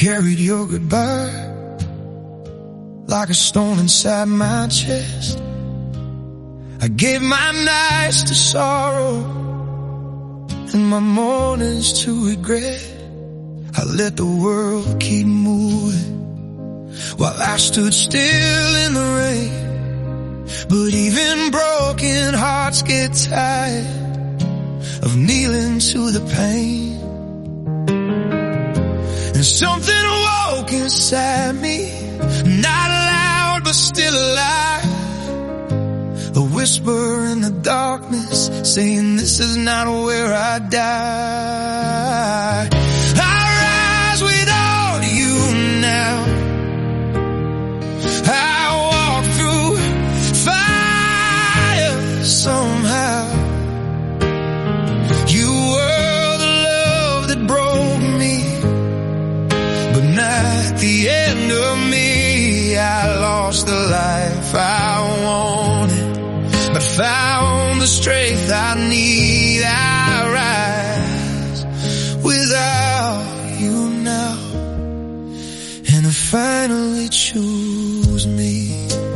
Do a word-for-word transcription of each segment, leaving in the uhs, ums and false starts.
carried your goodbye like a stone inside my chest. I gave my nights to sorrow and my mornings to regret. I let the world keep moving while I stood still in the rain. But even broken hearts get tired of kneeling to the pain. And something awoke inside me, not loud but still alive. A whisper in the darkness saying this is not where I die. I rise without you now. I walk through fire somehow. You were the love that broke me, but not the end of me. I lost the life I wanted, but found the strength I need. I rise without you now, and I finally choose me.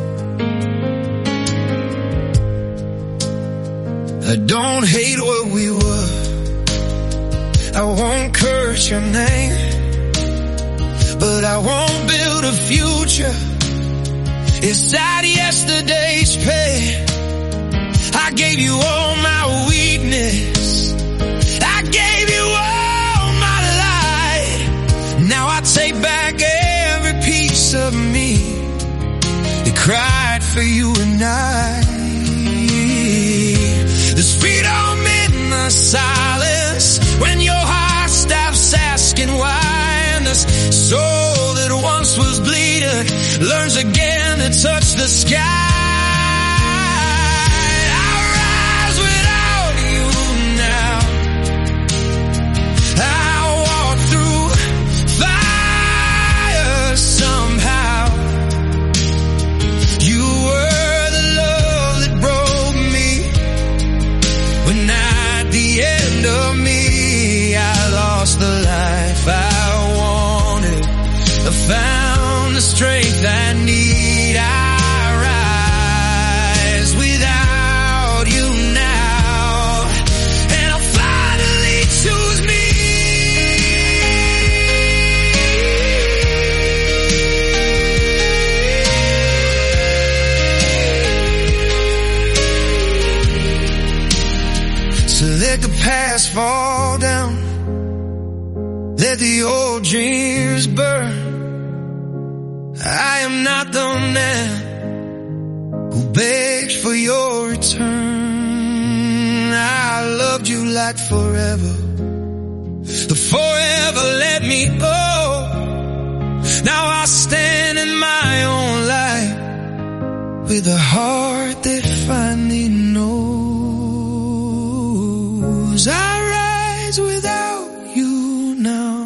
I don't hate what we were, I won't curse your name, but I won't build a future inside yesterday's pain. I gave you all my weakness, I gave you all my light. Now I take back every piece of me that cried for you and I. There's freedom in the silence when your heart stops asking why, and this soul that once was bleeding learns again to touch the sky. Found the strength I need. I rise without you now, and I'll finally choose me. So let the past fall down, let the old dreams burn. I am not the man who begs for your return. I loved you like forever, the forever let me go. Now I stand in my own light with a heart that finally knows. I rise without you now.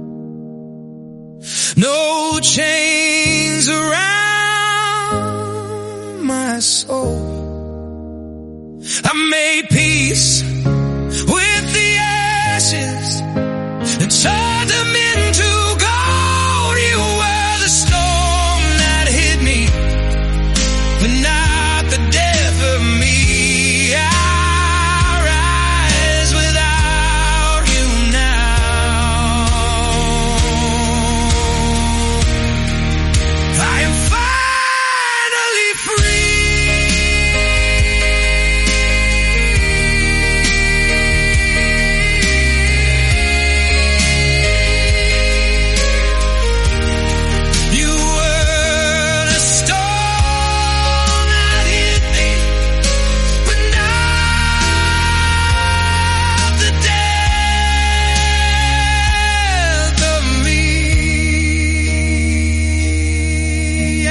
No chains around my soul. I made peace with the ashes and turned them into gold. You were the storm that hit me, but not the death of me. I rise without you now. I am finally free. You were the storm that hit me, but not the death of me. I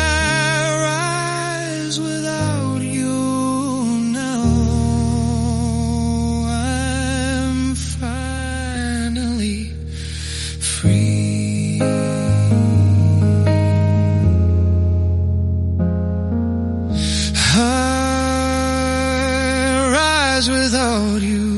rise without you now. I'm finally free. I rise without you